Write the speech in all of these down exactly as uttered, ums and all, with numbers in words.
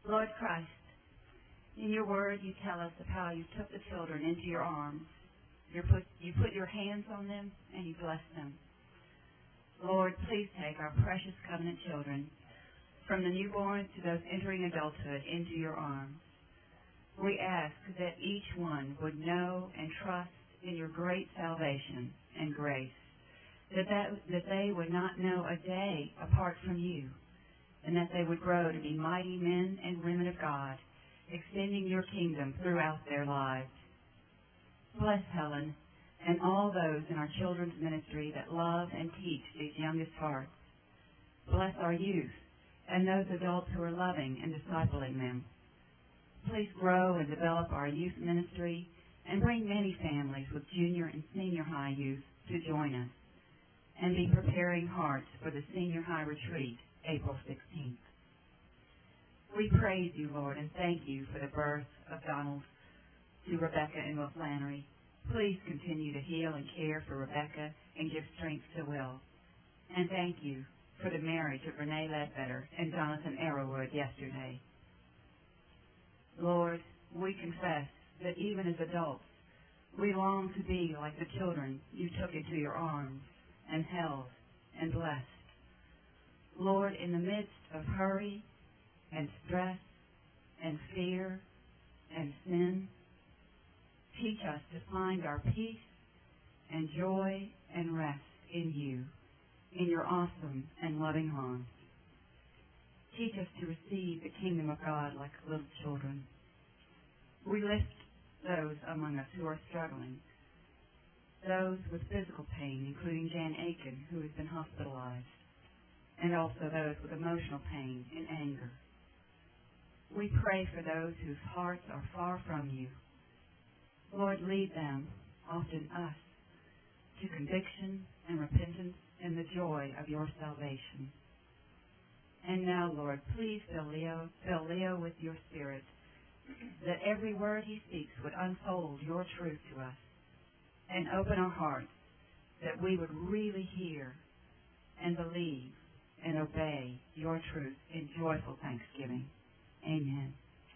Lord Christ, in your word you tell us of how you took the children into your arms. You put, you put your hands on them and you blessed them. Lord, please take our precious covenant children, from the newborn to those entering adulthood, into your arms. We ask that each one would know and trust in your great salvation and grace, that, that, that they would not know a day apart from you, and that they would grow to be mighty men and women of God, extending your kingdom throughout their lives. Bless Helen and all those in our children's ministry that love and teach these youngest hearts. Bless our youth and those adults who are loving and discipling them. Please grow and develop our youth ministry and bring many families with junior and senior high youth to join us, and be preparing hearts for the senior high retreat, April sixteenth. We praise you, Lord, and thank you for the birth of Donald to Rebecca and Will Flannery. Please continue to heal and care for Rebecca and give strength to Will. And thank you for the marriage of Renee Ledbetter and Jonathan Arrowwood yesterday. Lord, we confess that even as adults, we long to be like the children you took into your arms and held and blessed. Lord, in the midst of hurry and stress and fear and sin, teach us to find our peace and joy and rest in you, in your awesome and loving arms. Teach us to receive the kingdom of God like little children. We lift those among us who are struggling, those with physical pain, including Jan Aiken, who has been hospitalized, and also those with emotional pain and anger. We pray for those whose hearts are far from you. Lord, lead them, often us, to conviction and repentance and the joy of your salvation. And now, Lord, please fill Leo, fill Leo with your Spirit, that every word he speaks would unfold your truth to us and open our hearts, that we would really hear and believe and obey your truth in joyful thanksgiving. Amen.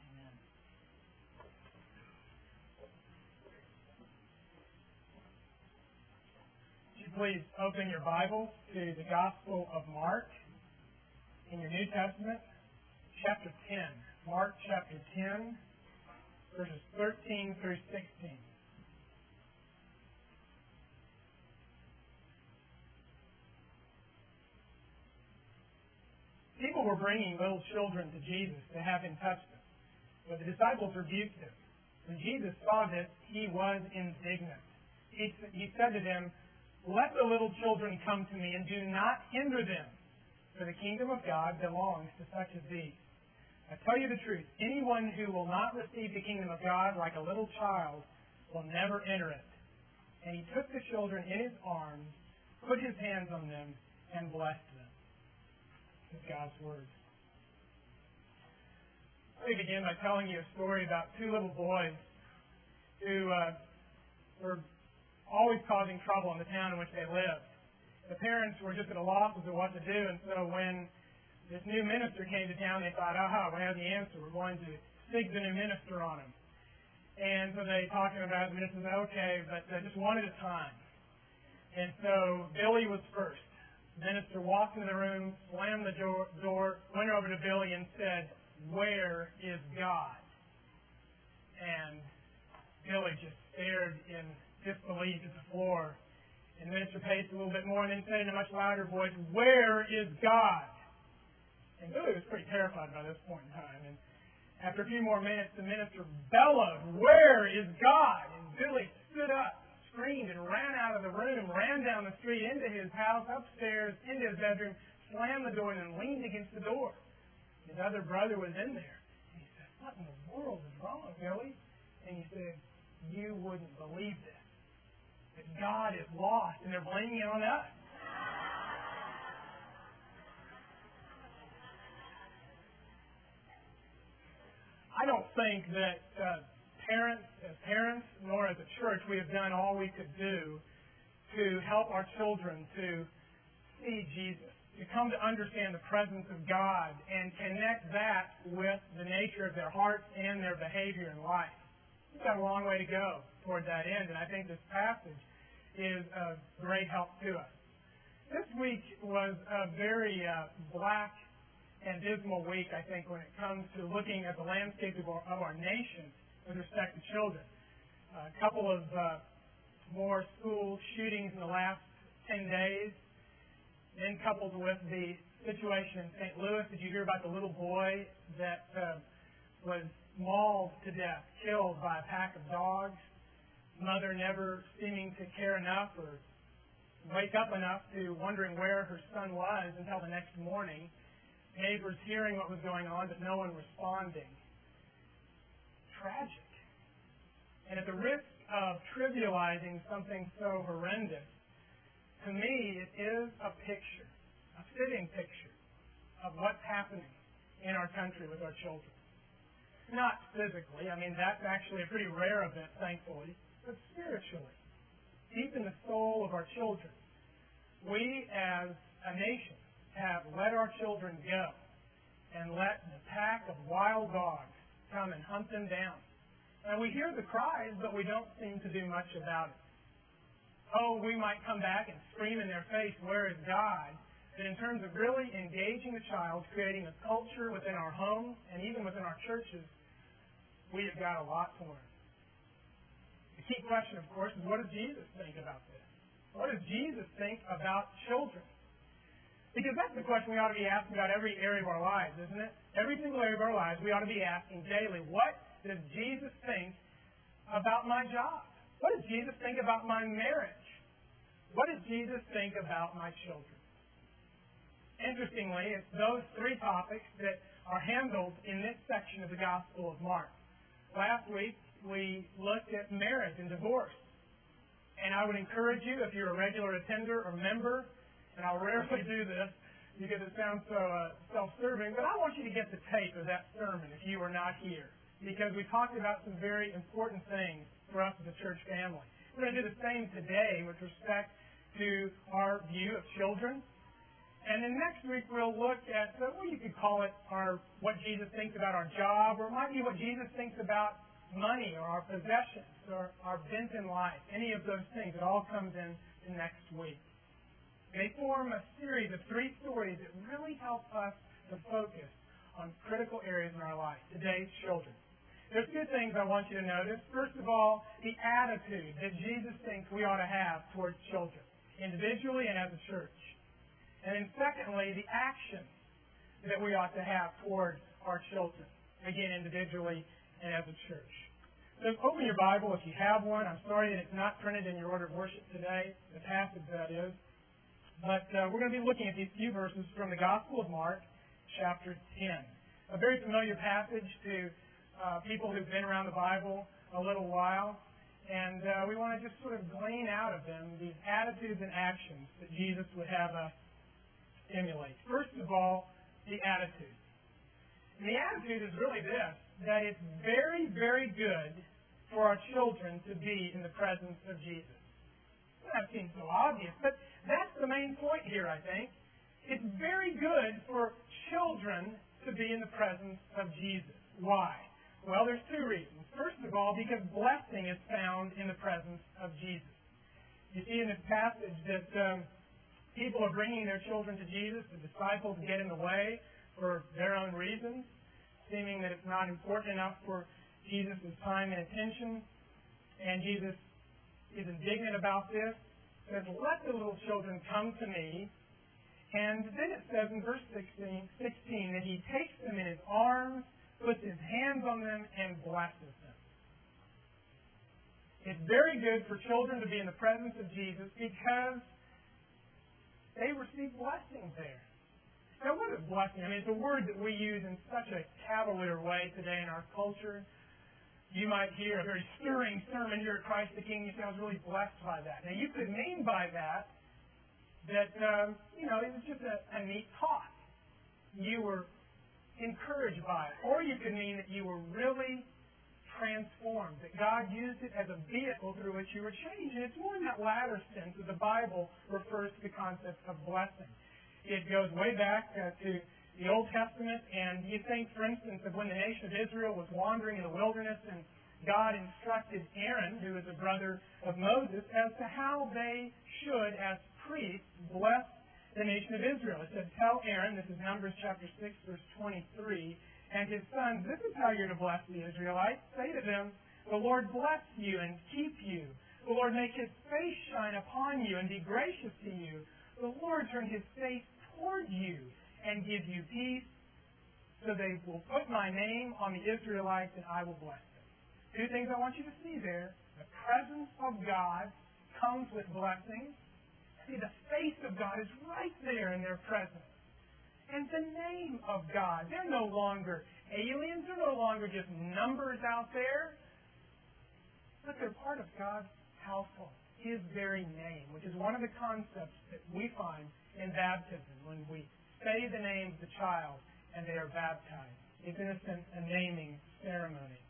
Would you please open your Bible to the Gospel of Mark in your New Testament, chapter ten. Mark chapter ten, verses thirteen through sixteen. People were bringing little children to Jesus to have him touch them, but the disciples rebuked them. When Jesus saw this, he was indignant. He, he said to them, "Let the little children come to me, and do not hinder them, for the kingdom of God belongs to such as these. I tell you the truth, anyone who will not receive the kingdom of God like a little child will never enter it." And he took the children in his arms, put his hands on them, and blessed them. This is God's word. Let me begin by telling you a story about two little boys who uh, were always causing trouble in the town in which they lived. The parents were just at a loss as to what to do, and so when this new minister came to town, they thought, aha, we have the answer. We're going to stick the new minister on him. And so they talking about it, the minister said, okay, but uh, just one at a time. And so Billy was first. The minister walked into the room, slammed the door, door, went over to Billy and said, "Where is God?" And Billy just stared in disbelief at the floor. And the minister paced a little bit more and then said in a much louder voice, "Where is God?" And Billy was pretty terrified by this point in time. And after a few more minutes, the minister bellowed, "Where is God?" And Billy stood up, screamed, and ran out of the room, ran down the street into his house, upstairs, into his bedroom, slammed the door, and then leaned against the door. His other brother was in there. And he said, "What in the world is wrong, Billy?" And he said, "You wouldn't believe this. That God is lost, and they're blaming it on us." I don't think that uh, parents, as parents, nor as a church, we have done all we could do to help our children to see Jesus, to to come to understand the presence of God and connect that with the nature of their hearts and their behavior in life. We've got a long way to go toward that end, and I think this passage is of great help to us. This week was a very uh, black and dismal week, I think, when it comes to looking at the landscape of our, of our nation with respect to children. Uh, a couple of uh, more school shootings in the last ten days, then coupled with the situation in Saint Louis. Did you hear about the little boy that uh, was mauled to death, killed by a pack of dogs? Mother never seeming to care enough or wake up enough to wondering where her son was until the next morning. Neighbors hearing what was going on, but no one responding. Tragic. And at the risk of trivializing something so horrendous, to me, it is a picture, a fitting picture of what's happening in our country with our children. Not physically, I mean, that's actually a pretty rare event, thankfully, but spiritually, deep in the soul of our children. We, as a nation, have let our children go and let the pack of wild dogs come and hunt them down. And we hear the cries, but we don't seem to do much about it. Oh, we might come back and scream in their face, where is God? But in terms of really engaging the child, creating a culture within our homes and even within our churches, we have got a lot to learn. The key question, of course, is what does Jesus think about this? What does Jesus think about children? Because that's the question we ought to be asking about every area of our lives, isn't it? Every single area of our lives, we ought to be asking daily, what does Jesus think about my job? What does Jesus think about my marriage? What does Jesus think about my children? Interestingly, it's those three topics that are handled in this section of the Gospel of Mark. Last week, we looked at marriage and divorce. And I would encourage you, if you're a regular attender or member, and I'll rarely do this because it sounds so uh, self-serving, but I want you to get the tape of that sermon if you are not here, because we talked about some very important things for us as a church family. We're going to do the same today with respect to our view of children. And then next week we'll look at, uh, well, you could call it our what Jesus thinks about our job, or it might be what Jesus thinks about money or our possessions or our bent in life. Any of those things. It all comes in the next week. They form a series of three stories that really help us to focus on critical areas in our life. Today's children. There's two things I want you to notice. First of all, the attitude that Jesus thinks we ought to have towards children, individually and as a church. And then secondly, the action that we ought to have toward our children, again, individually and as a church. So open your Bible if you have one. I'm sorry that it's not printed in your order of worship today, the passage that is. But uh, we're going to be looking at these few verses from the Gospel of Mark, chapter ten. A very familiar passage to uh, people who've been around the Bible a little while. And uh, we want to just sort of glean out of them these attitudes and actions that Jesus would have us emulate. First of all, the attitude. And the attitude is really this, that it's very, very good for our children to be in the presence of Jesus. That seems so obvious, but that's the main point here, I think. It's very good for children to be in the presence of Jesus. Why? Well, there's two reasons. First of all, because blessing is found in the presence of Jesus. You see in this passage that um, people are bringing their children to Jesus. The disciples get in the way for their own reasons, seeming that it's not important enough for Jesus' time and attention. And Jesus is indignant about this. Says, let the little children come to me. And then it says in verse sixteen, sixteen that he takes them in his arms, puts his hands on them, and blesses them. It's very good for children to be in the presence of Jesus because they receive blessings there. Now, what is blessing? I mean, it's a word that we use in such a cavalier way today in our culture. You might hear a very stirring sermon here at Christ the King. You say, I was really blessed by that. Now, you could mean by that that, um, you know, it was just a, a neat talk. You were encouraged by it. Or you could mean that you were really transformed, that God used it as a vehicle through which you were changed. And it's more in that latter sense that the Bible refers to the concept of blessing. It goes way back uh, to the Old Testament, and you think, for instance, of when the nation of Israel was wandering in the wilderness, and God instructed Aaron, who is a brother of Moses, as to how they should, as priests, bless the nation of Israel. It said, tell Aaron, this is Numbers chapter six, verse twenty-three, and his sons, this is how you're to bless the Israelites. Say to them, the Lord bless you and keep you. The Lord make his face shine upon you and be gracious to you. The Lord turn his face toward you and give you peace, so they will put my name on the Israelites and I will bless them. Two things I want you to see there. The presence of God comes with blessings. See, the face of God is right there in their presence. And the name of God. They're no longer aliens. They're no longer just numbers out there. But they're part of God's household. His very name, which is one of the concepts that we find in baptism when we say the name of the child and they are baptized. It's in a sense a naming ceremony.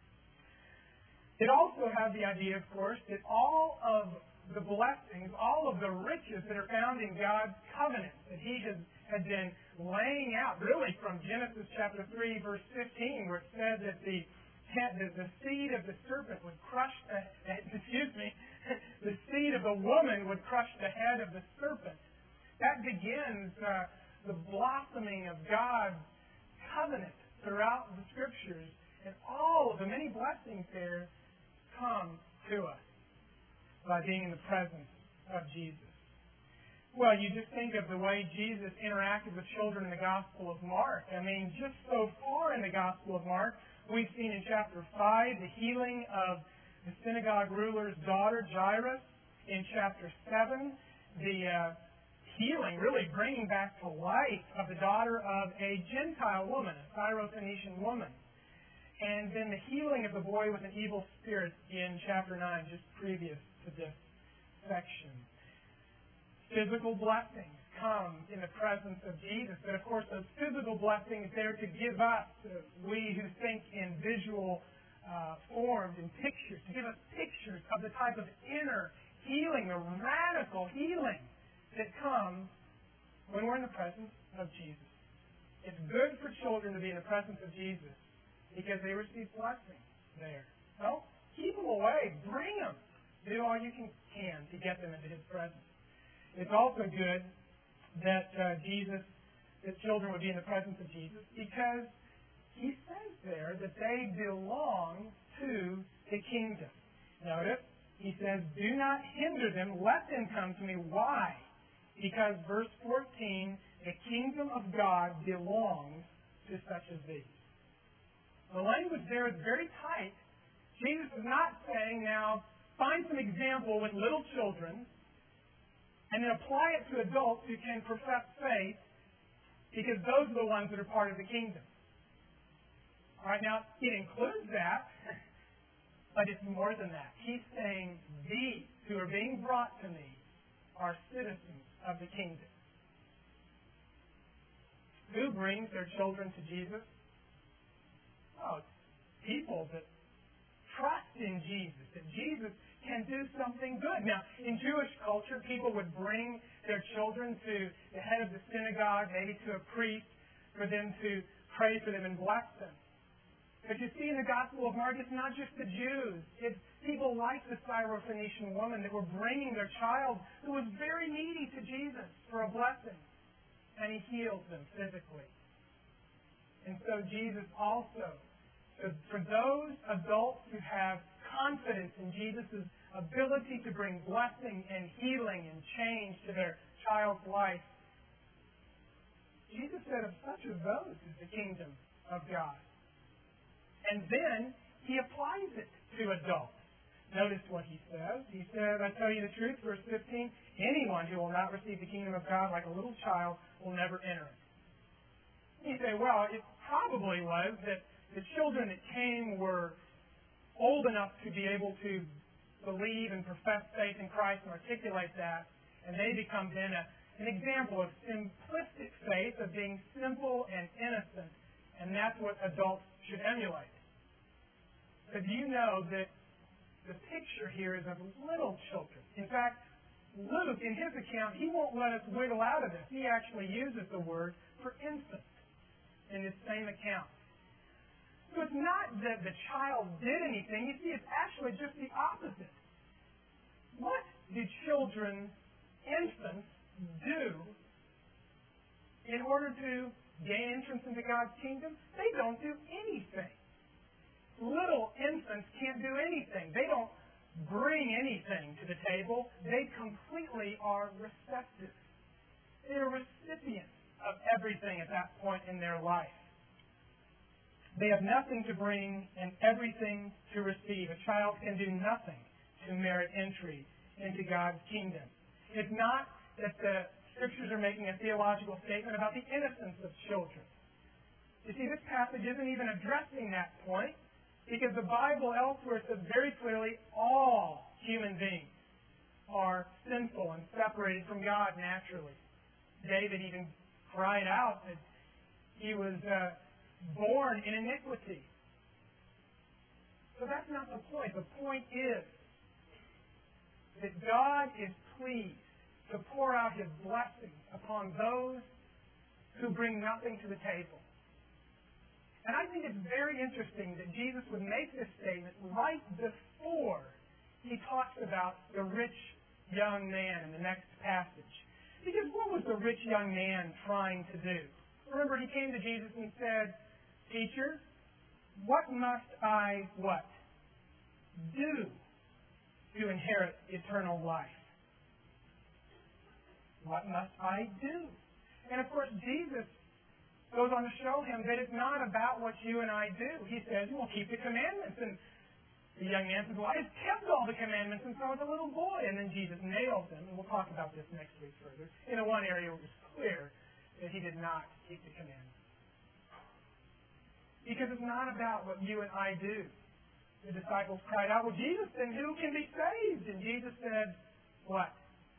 It also has the idea, of course, that all of the blessings, all of the riches that are found in God's covenant that He has had been laying out, really from Genesis chapter three, verse fifteen, where it said that the the, the seed of the serpent would crush the excuse me, the seed of the woman would crush the head of the serpent. That begins uh, the blossoming of God's covenant throughout the Scriptures, and all of the many blessings there come to us by being in the presence of Jesus. Well, you just think of the way Jesus interacted with children in the Gospel of Mark. I mean, just so far in the Gospel of Mark, we've seen in chapter five the healing of the synagogue ruler's daughter, Jairus. In chapter seven, the uh, healing, really bringing back to life, of the daughter of a Gentile woman, a Syrophoenician woman. And then the healing of the boy with an evil spirit in chapter nine, just previous to this section. Physical blessings come in the presence of Jesus. But of course, those physical blessings, they're to give us, uh, we who think in visual uh, forms and pictures, to give us pictures of the type of inner healing, the radical healing that comes when we're in the presence of Jesus. It's good for children to be in the presence of Jesus because they receive blessing there. So keep them away. Bring them. Do all you can, can to get them into His presence. It's also good that uh, Jesus, that children would be in the presence of Jesus, because He says there that they belong to the kingdom. Notice, He says, do not hinder them, let them come to me. Why? Because, verse fourteen, the kingdom of God belongs to such as these. The language there is very tight. Jesus is not saying, now, find some example with little children and then apply it to adults who can profess faith, because those are the ones that are part of the kingdom. All right, now, it includes that, but it's more than that. He's saying these who are being brought to me are citizens of the kingdom. Who brings their children to Jesus? Oh, it's people that trust in Jesus, that Jesus can do something good. Now, in Jewish culture, people would bring their children to the head of the synagogue, maybe to a priest, for them to pray for them and bless them. But you see in the Gospel of Mark, it's not just the Jews. It's people like the Syrophoenician woman that were bringing their child who was very needy to Jesus for a blessing. And He healed them physically. And so Jesus also, so for those adults who have confidence in Jesus' ability to bring blessing and healing and change to their child's life, Jesus said of such of those is the kingdom of God. And then He applies it to adults. Notice what He says. He said, I tell you the truth, verse fifteen, anyone who will not receive the kingdom of God like a little child will never enter it. You say, well, it probably was that the children that came were old enough to be able to believe and profess faith in Christ and articulate that, and they become then a, an example of simplistic faith, of being simple and innocent, and that's what adults should emulate. But do you know that the picture here is of little children? In fact, Luke, in his account, he won't let us wiggle out of this. He actually uses the word for infant in this same account. So it's not that the child did anything. You see, it's actually just the opposite. What do children, infants, do in order to gain entrance into God's kingdom? They don't do anything. Little infants can't do anything. They don't bring anything to the table. They completely are receptive. They're recipients of everything at that point in their life. They have nothing to bring and everything to receive. A child can do nothing to merit entry into God's kingdom. It's not that the Scriptures are making a theological statement about the innocence of children. You see, this passage isn't even addressing that point, because the Bible elsewhere says very clearly all human beings are sinful and separated from God naturally. David even cried out that he was uh, born in iniquity. So that's not the point. The point is that God is pleased to pour out His blessings upon those who bring nothing to the table. And I think it's very interesting that Jesus would make this statement right before He talks about the rich young man in the next passage. Because what was the rich young man trying to do? Remember, he came to Jesus and said, "Teacher, what must I, what? Do to inherit eternal life?" What must I do? And of course, Jesus goes on to show him that it's not about what you and I do. He says, well, keep the commandments. And the young man says, well, I've kept all the commandments since I was a little boy. And then Jesus nails them. And we'll talk about this next week further. In a one area where it was clear that he did not keep the commandments. Because it's not about what you and I do. The disciples cried out, well, Jesus, then who can be saved? And Jesus said, what?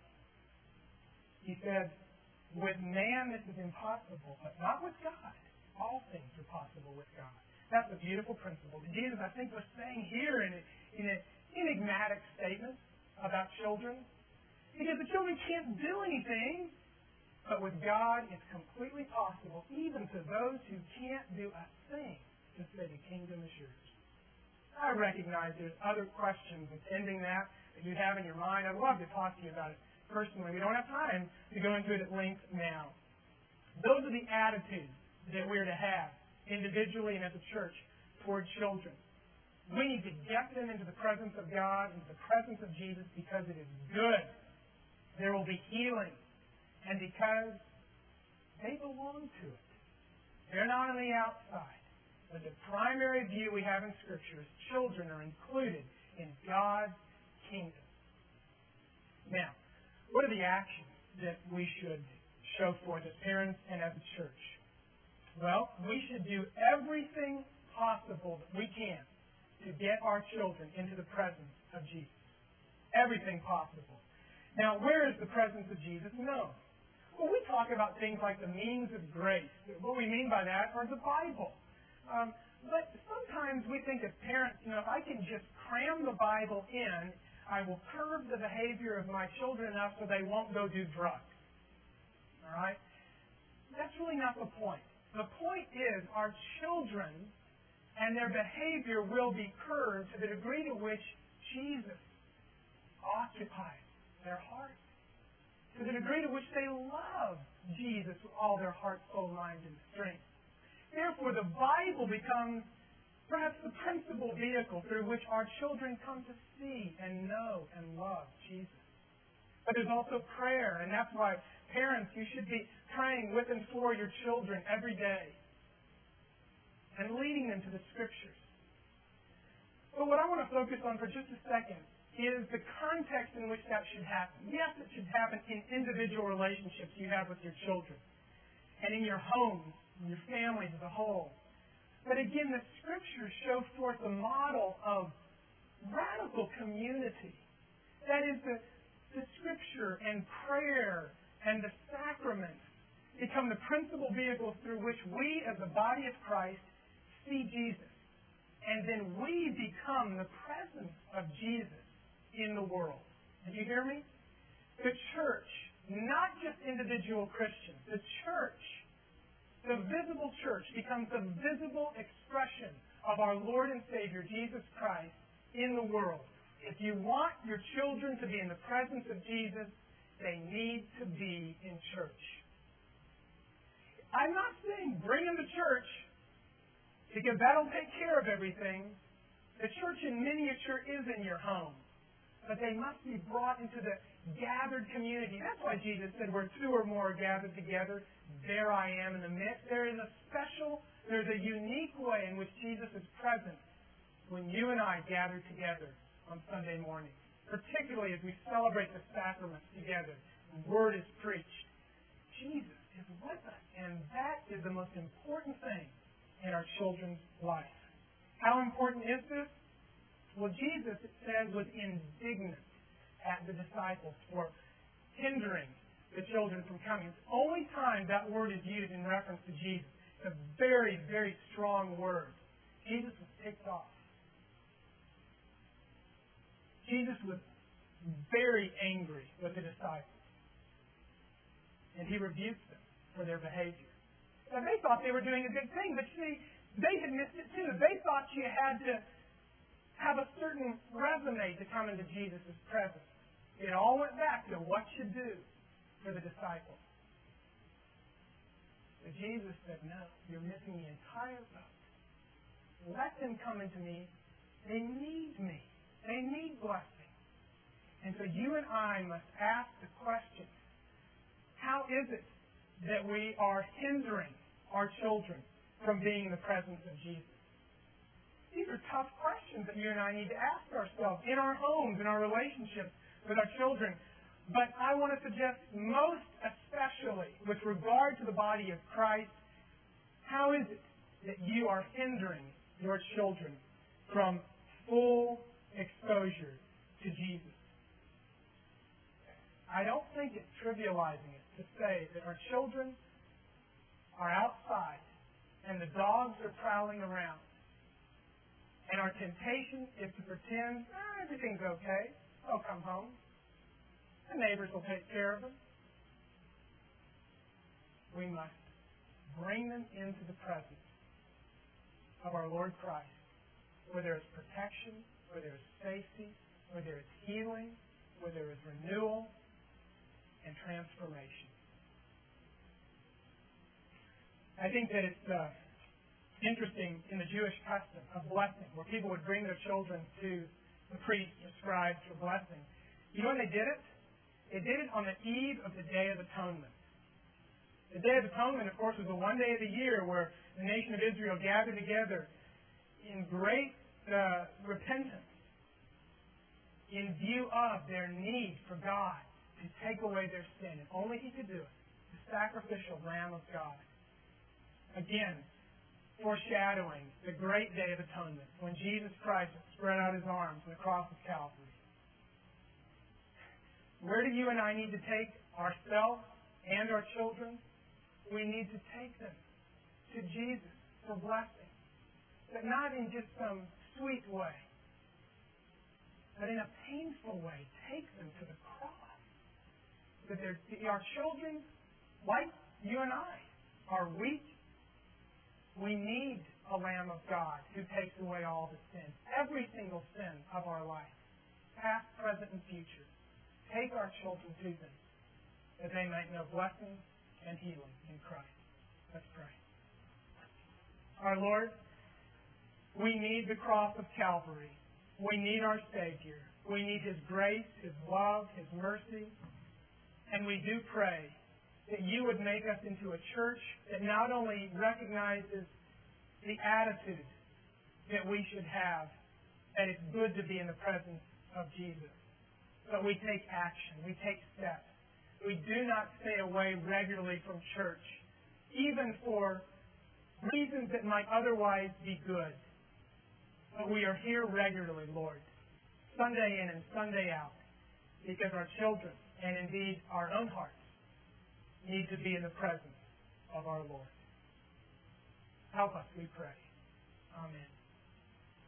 He said, with man this is impossible, but not with God. All things are possible with God. That's a beautiful principle. Jesus, I think, was saying here in, a, in an enigmatic statement about children, because the children can't do anything, but with God it's completely possible, even to those who can't do a thing, to say the kingdom is yours. I recognize there's other questions attending that that you have in your mind. I'd love to talk to you about it personally. We don't have time to go into it at length now. Those are the attitudes that we're to have individually and as a church toward children. We need to get them into the presence of God, into the presence of Jesus, because it is good. There will be healing. And because they belong to it. They're not on the outside. But the primary view we have in Scripture is children are included in God's kingdom. Now, what are the actions that we should show forth as parents and as a church? Well, we should do everything possible that we can to get our children into the presence of Jesus. Everything possible. Now, where is the presence of Jesus known? Well, we talk about things like the means of grace. What we mean by that are the Bible. Um, but sometimes we think as parents, you know, if I can just cram the Bible in, I will curb the behavior of my children enough so they won't go do drugs. All right? That's really not the point. The point is our children and their behavior will be curbed to the degree to which Jesus occupies their heart. To the degree to which they love Jesus with all their heart, soul, mind, and strength. Therefore, the Bible becomes perhaps the principal vehicle through which our children come to see and know and love Jesus. But there's also prayer, and that's why, parents, you should be praying with and for your children every day and leading them to the Scriptures. But what I want to focus on for just a second is the context in which that should happen. Yes, it should happen in individual relationships you have with your children and in your homes, and your families as a whole. But again, the Scriptures show forth the model of radical community. That is, the, the Scripture and prayer and the sacraments become the principal vehicles through which we, as the body of Christ, see Jesus. And then we become the presence of Jesus in the world. Did you hear me? the church, not just individual Christians, the church, the visible church, becomes the visible expression of our Lord and Savior, Jesus Christ, in the world. If you want your children to be in the presence of Jesus, they need to be in church. I'm not saying bring them to church because that'll take care of everything. The church in miniature is in your home. But they must be brought into the gathered community. That's why Jesus said, where two or more are gathered together, there I am in the midst. There is a special, there's a unique way in which Jesus is present when you and I gather together on Sunday morning, particularly as we celebrate the sacraments together. The Word is preached. Jesus is with us, and that is the most important thing in our children's life. How important is this? Well, Jesus, it says, was indignant at the disciples for hindering the children from coming. It's the only time that word is used in reference to Jesus. It's a very, very strong word. Jesus was ticked off. Jesus was very angry with the disciples. And he rebuked them for their behavior. Now, they thought they were doing a good thing, but see, they had missed it too. They thought you had to have a certain resume to come into Jesus' presence. It all went back to what you do for the disciples. But Jesus said, no, you're missing the entire boat. Let them come into me. They need me. They need blessing. And so you and I must ask the question, how is it that we are hindering our children from being in the presence of Jesus? These are tough questions that you and I need to ask ourselves in our homes, in our relationships with our children. But I want to suggest most especially with regard to the body of Christ, how is it that you are hindering your children from full exposure to Jesus? I don't think it's trivializing it to say that our children are outside and the dogs are prowling around. And our temptation is to pretend, ah, everything's okay. They'll come home. The neighbors will take care of them. We must bring them into the presence of our Lord Christ, where there is protection, where there is safety, where there is healing, where there is renewal and transformation. I think that it's uh, interesting in the Jewish custom of blessing, where people would bring their children to the priest or scribes for blessing. You know when they did it? They did it on the eve of the Day of Atonement. The Day of Atonement, of course, was the one day of the year where the nation of Israel gathered together in great uh, repentance in view of their need for God to take away their sin. And only He could do it. The sacrificial Lamb of God. Again, foreshadowing the great Day of Atonement when Jesus Christ spread out His arms on the cross of Calvary. Where do you and I need to take ourselves and our children? We need to take them to Jesus for blessing. But not in just some sweet way, but in a painful way. Take them to the cross. That our children, like you and I, are weak. We need a Lamb of God who takes away all the sin, every single sin of our life, past, present, and future. Take our children to them, that they might know blessing and healing in Christ. Let's pray. Our Lord, we need the cross of Calvary. We need our Savior. We need His grace, His love, His mercy. And we do pray that you would make us into a church that not only recognizes the attitude that we should have, that it's good to be in the presence of Jesus, but we take action, we take steps. We do not stay away regularly from church, even for reasons that might otherwise be good. But we are here regularly, Lord, Sunday in and Sunday out, because our children, and indeed our own hearts, need to be in the presence of our Lord. Help us, we pray. Amen.